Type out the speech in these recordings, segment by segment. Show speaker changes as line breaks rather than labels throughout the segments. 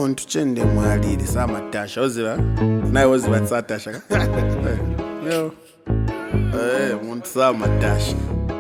muntu chende mwalili samatasha oziba naye oziba tsatasha yo muntu samatasha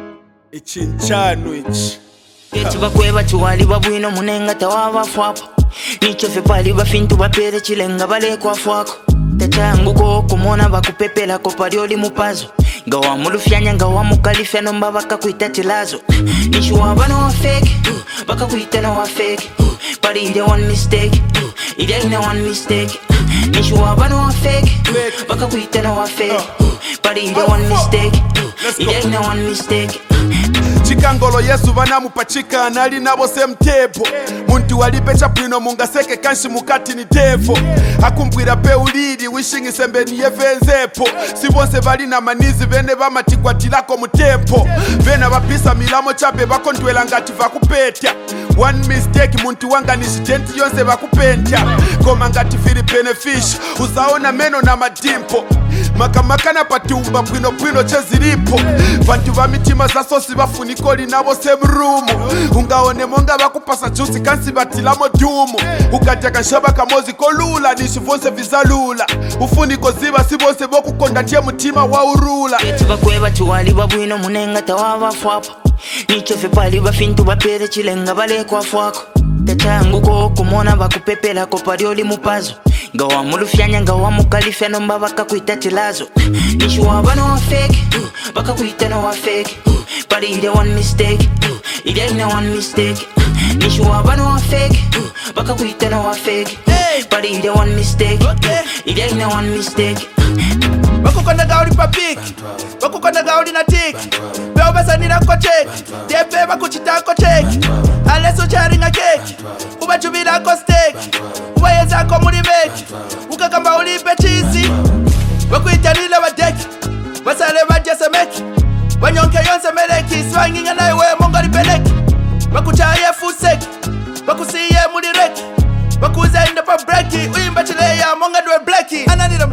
ichinchano ichi
echibakweba chiwali babwino munenga tawabafwapo nicho fepali bafintu bapere chilenga balekwafuako tachangu kumona bakupepela kopalioli mupazo nga wamulufyanya nga wamukalifya nomba bakakwita chilazo nishu wabano wa fake bakakwita no wa fake but it ain't one mistake it ain't one mistake nishu wabano wa fake bakakwita no wa fake but it ain't one mistake it ain't one mistake.
Chikangolo Yesu vanamupachika nali nabo semtepo muntu walipe chapwino mungaseke kanshi mukati ni devo akumbwira peulili wishing sembeni yevenzepo sibonse bali na manizi bene bamatigwatilako mutempo bena bapisa milamo chape bakondwela ngati vakupetya one mistake muntu wanga nishitenti yonse bakupentya koma ngati Philipene fish uzaona meno na madimpo makamakana patumba pwino chezilipo vantu va mitima zasosi bafunikoli nabo semrumu ungaone monga bakupasa jusi kansi batilamo dumu ukatya kashaba kamozi kolula nishivonse vizalula ufuniko ziba sibonse bokukonda tie mutima wa urula
echibakweba chiwali babwino munenga tawabafwapo nicho fepali bafintu bapere chilenga balekwafuako tachangu kumona bakupepela kopalioli mupazo nga wamulufyanya nga wamukalifya nomba bakakwita chilazo nishu wabano wa fake bakakwita no wa fake but it ain't one mistake it ain't one mistake nishu wabano wa fake bakakwita no wa fake but it ain't one mistake it ain't one mistake.
Bakukona gauli papik bakukona gauli na tik beo basanira ko check tepe bakuchita ko check aleso charinga cake ubachubira ko steak ubayeza ko muri make ukakamba ulipe cheese bakuitanile badeki basale bajese make banyonke yonse meleki swanginga naye we mongoli peleki bakuchaye fusek bakusiye muri rek bakuzenda pa breaki uimba chileya monga dwe blacki ananira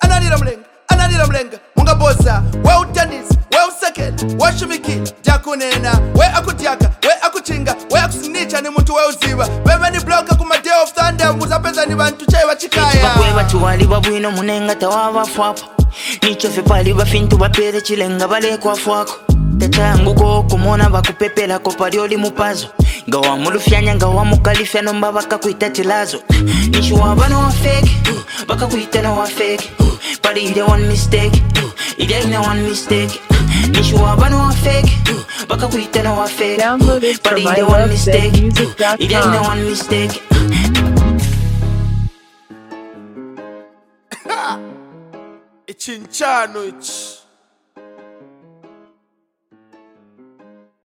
mlenga munga boza we utanis we usakela we shumiki jakunena we akutyaka we akuchinga we akusinicha ni muntu we uziba bebe ni bloka kuma day of thunder muzapeza ni bantu chai wachikaya
bakweba chiwali babwino munenga tawabafwapo nicho fepali bafintu bapere chilenga balekwafuako tachangu kumona bakupepela kopalioli mupazo nga wamulufyanya nga wamukalifya nomba bakakwita chilazo nishu wabano wa fake bakakwita no wa fake but it ain't one mistake it ain't one mistake nishu wabano wa fake bakakwita no wa fake but it ain't one mistake it ain't one mistake.
ichinchano ichi